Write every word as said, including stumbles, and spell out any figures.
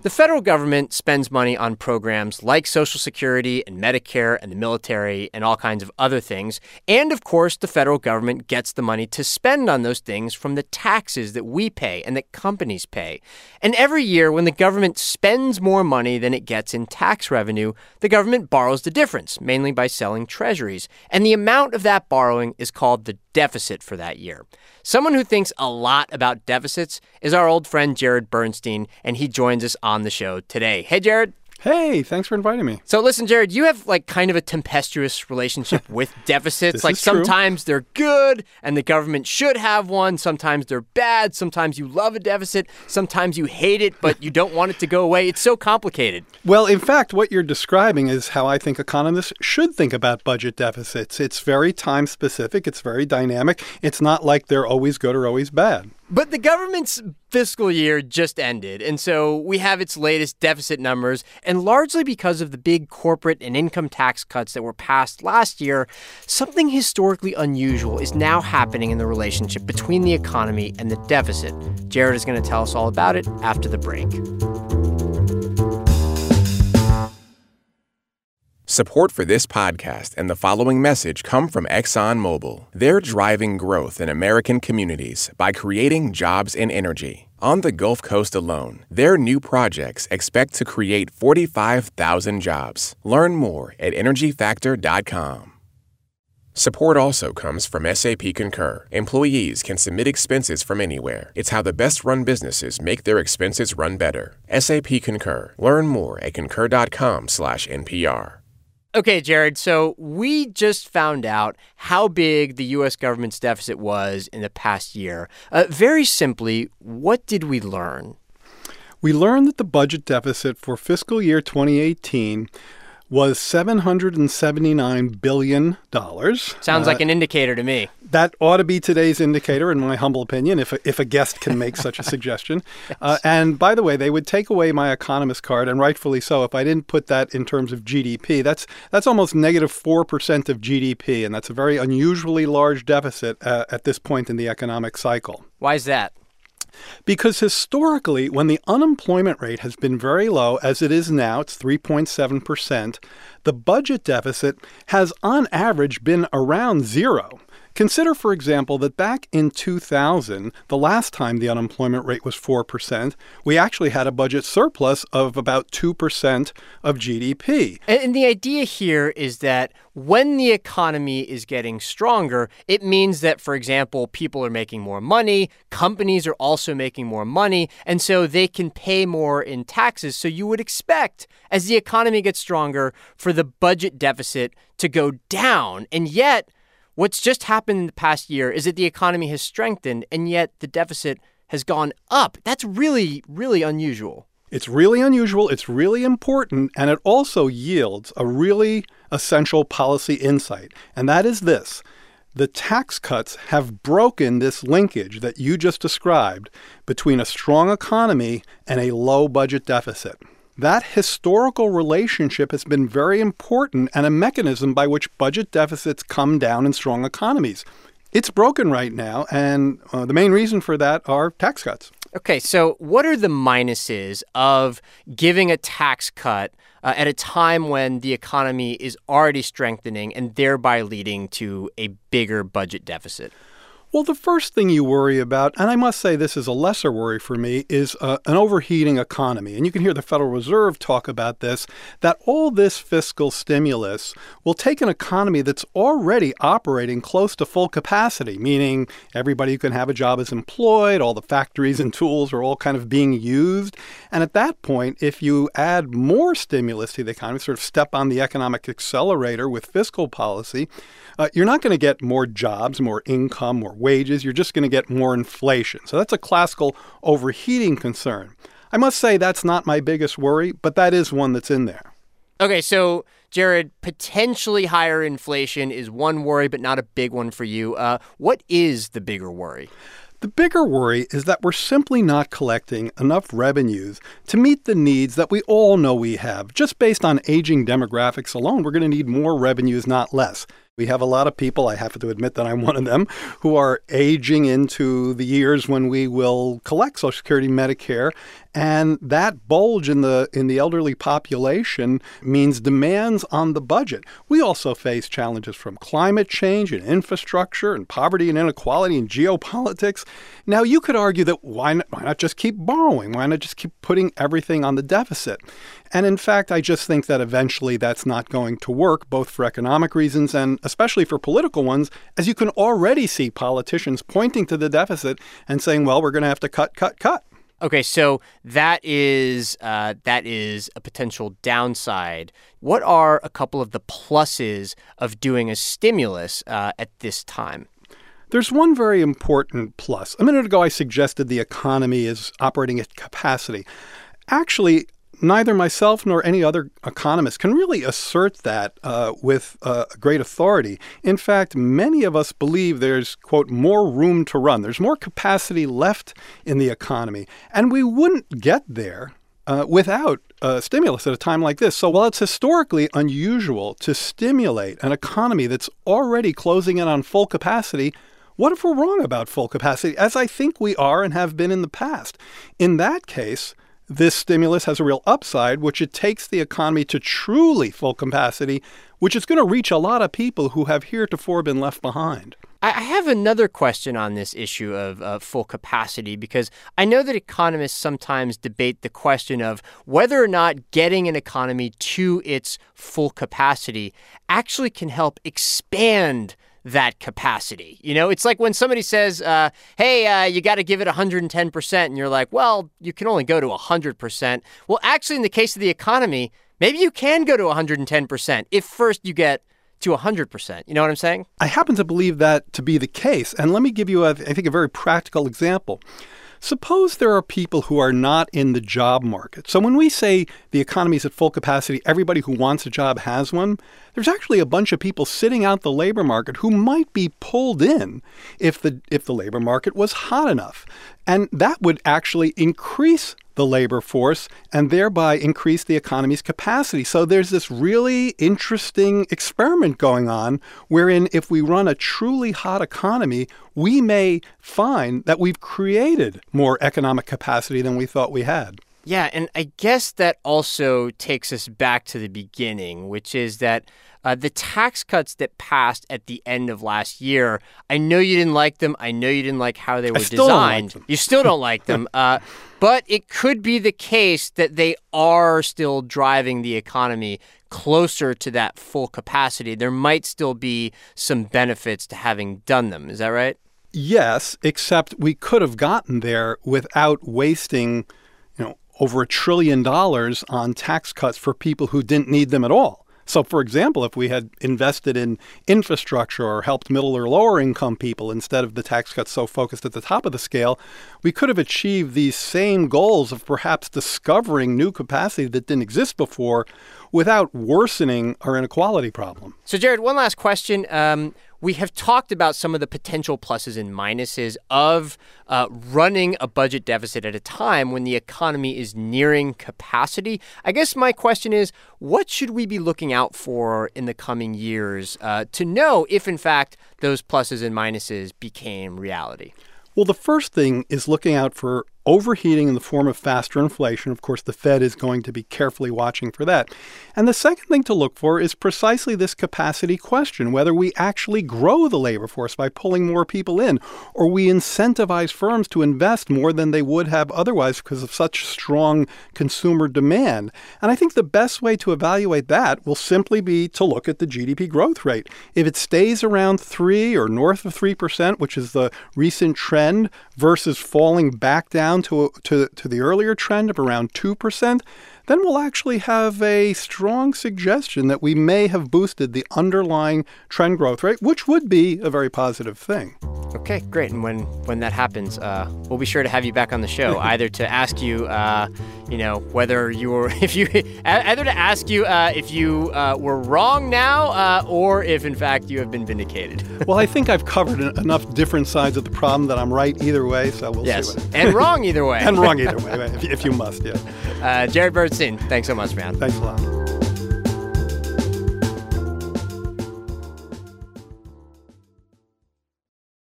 The federal government spends money on programs like Social Security and Medicare and the military and all kinds of other things. And, of course, the federal government gets the money to spend on those things from the taxes that we pay and that companies pay. And every year, when the government spends more money than it gets in tax revenue, the government borrows the difference, mainly by selling treasuries. And the amount of that borrowing is called the deficit for that year. Someone who thinks a lot about deficits is our old friend Jared Bernstein, and he joins us on the show today. Hey, Jared. Hey, thanks for inviting me. So listen, Jared, you have like kind of a tempestuous relationship with deficits. This like is true. Sometimes they're good and the government should have one. Sometimes they're bad. Sometimes you love a deficit. Sometimes you hate it, but you don't want it to go away. It's so complicated. Well, in fact, what you're describing is how I think economists should think about budget deficits. It's very time specific. It's very dynamic. It's not like they're always good or always bad. But the government's fiscal year just ended, and so we have its latest deficit numbers. And largely because of the big corporate and income tax cuts that were passed last year, something historically unusual is now happening in the relationship between the economy and the deficit. Jared is going to tell us all about it after the break. Support for this podcast and the following message come from ExxonMobil. They're driving growth in American communities by creating jobs in energy. On the Gulf Coast alone, their new projects expect to create forty-five thousand jobs. Learn more at energy factor dot com. Support also comes from S A P Concur. Employees can submit expenses from anywhere. It's how the best-run businesses make their expenses run better. S A P Concur. Learn more at concur dot com slash N P R. Okay, Jared, so we just found out how big the U S government's deficit was in the past year. Uh, very simply, what did we learn? We learned that the budget deficit for fiscal year twenty eighteen was seven hundred seventy-nine billion dollars. Sounds uh, like an indicator to me. That ought to be today's indicator, in my humble opinion, if a, if a guest can make such a suggestion. Yes. Uh, and by the way, they would take away my economist card, and rightfully so, if I didn't put that in terms of G D P. That's that's almost negative four percent of G D P, and that's a very unusually large deficit uh, at this point in the economic cycle. Why is that? Because historically, when the unemployment rate has been very low, as it is now, it's three point seven percent, the budget deficit has on average been around zero. Consider, for example, that back in two thousand, the last time the unemployment rate was four percent, we actually had a budget surplus of about two percent of G D P. And the idea here is that when the economy is getting stronger, it means that, for example, people are making more money, companies are also making more money, and so they can pay more in taxes. So you would expect, as the economy gets stronger, for the budget deficit to go down. And yet, what's just happened in the past year is that the economy has strengthened, and yet the deficit has gone up. That's really, really unusual. It's really unusual, it's really important, and it also yields a really essential policy insight, and that is this. The tax cuts have broken this linkage that you just described between a strong economy and a low budget deficit. That historical relationship has been very important and a mechanism by which budget deficits come down in strong economies. It's broken right now, and uh, the main reason for that are tax cuts. Okay, so what are the minuses of giving a tax cut uh, at a time when the economy is already strengthening and thereby leading to a bigger budget deficit? Well, the first thing you worry about, and I must say this is a lesser worry for me, is uh, an overheating economy. And you can hear the Federal Reserve talk about this, that all this fiscal stimulus will take an economy that's already operating close to full capacity, meaning everybody who can have a job is employed, all the factories and tools are all kind of being used. And at that point, if you add more stimulus to the economy, sort of step on the economic accelerator with fiscal policy, uh, you're not going to get more jobs, more income, more wages. You're just going to get more inflation. So that's a classical overheating concern. I must say that's not my biggest worry, but that is one that's in there. Okay, so Jared, potentially higher inflation is one worry, but not a big one for you. Uh, what is the bigger worry? The bigger worry is that we're simply not collecting enough revenues to meet the needs that we all know we have. Just based on aging demographics alone, we're going to need more revenues, not less. We have a lot of people, I have to admit that I'm one of them, who are aging into the years when we will collect Social Security, Medicare, and that bulge in the in the elderly population means demands on the budget. We also face challenges from climate change and infrastructure and poverty and inequality and geopolitics. Now, you could argue that why not, why not just keep borrowing? Why not just keep putting everything on the deficit? And in fact, I just think that eventually that's not going to work, both for economic reasons and especially for political ones, as you can already see politicians pointing to the deficit and saying, well, we're going to have to cut, cut, cut. Okay, so that is uh, that is a potential downside. What are a couple of the pluses of doing a stimulus uh, at this time? There's one very important plus. A minute ago, I suggested the economy is operating at capacity. Actually, neither myself nor any other economist can really assert that uh, with uh, great authority. In fact, many of us believe there's, quote, more room to run. There's more capacity left in the economy. And we wouldn't get there uh, without uh, stimulus at a time like this. So while it's historically unusual to stimulate an economy that's already closing in on full capacity, what if we're wrong about full capacity, as I think we are and have been in the past? In that case, this stimulus has a real upside, which it takes the economy to truly full capacity, which is going to reach a lot of people who have heretofore been left behind. I have another question on this issue of uh, full capacity, because I know that economists sometimes debate the question of whether or not getting an economy to its full capacity actually can help expand that capacity. You know, it's like when somebody says, uh, hey, uh, you got to give it one hundred ten percent. And you're like, well, you can only go to one hundred percent. Well, actually, in the case of the economy, maybe you can go to one hundred ten percent if first you get to one hundred percent. You know what I'm saying? I happen to believe that to be the case. And let me give you, a, I think, a very practical example. Suppose there are people who are not in the job market. So when we say the economy is at full capacity, everybody who wants a job has one, there's actually a bunch of people sitting out the labor market who might be pulled in if the if the labor market was hot enough. And that would actually increase the labor force and thereby increase the economy's capacity. So there's this really interesting experiment going on wherein if we run a truly hot economy, we may find that we've created more economic capacity than we thought we had. Yeah, and I guess that also takes us back to the beginning, which is that uh, the tax cuts that passed at the end of last year, I know you didn't like them. I know you didn't like how they were I still designed. Don't like them. You still don't like them. Uh, but it could be the case that they are still driving the economy closer to that full capacity. There might still be some benefits to having done them. Is that right? Yes, except we could have gotten there without wasting, you know, over a trillion dollars on tax cuts for people who didn't need them at all. So, for example, if we had invested in infrastructure or helped middle or lower income people instead of the tax cuts so focused at the top of the scale, we could have achieved these same goals of perhaps discovering new capacity that didn't exist before without worsening our inequality problem. So, Jared, one last question. Um, we have talked about some of the potential pluses and minuses of uh, running a budget deficit at a time when the economy is nearing capacity. I guess my question is, what should we be looking out for in the coming years uh, to know if, in fact, those pluses and minuses became reality? Well, the first thing is looking out for overheating in the form of faster inflation. Of course, the Fed is going to be carefully watching for that. And the second thing to look for is precisely this capacity question, whether we actually grow the labor force by pulling more people in, or we incentivize firms to invest more than they would have otherwise because of such strong consumer demand. And I think the best way to evaluate that will simply be to look at the G D P growth rate. If it stays around three or north of three percent, which is the recent trend, versus falling back down to, to, to the earlier trend of around two percent, then we'll actually have a strong suggestion that we may have boosted the underlying trend growth rate, which would be a very positive thing. Okay, great. And when, when that happens, uh, we'll be sure to have you back on the show, either to ask you, uh, you know, whether you were, if you, either to ask you uh, if you uh, were wrong now, uh, or if in fact you have been vindicated. Well, I think I've covered enough different sides of the problem that I'm right either way, so we'll yes. see. What and wrong either way. and wrong either way, if, if you must, yeah. Uh, Jared Bernstein, thanks so much, man. Thanks a lot.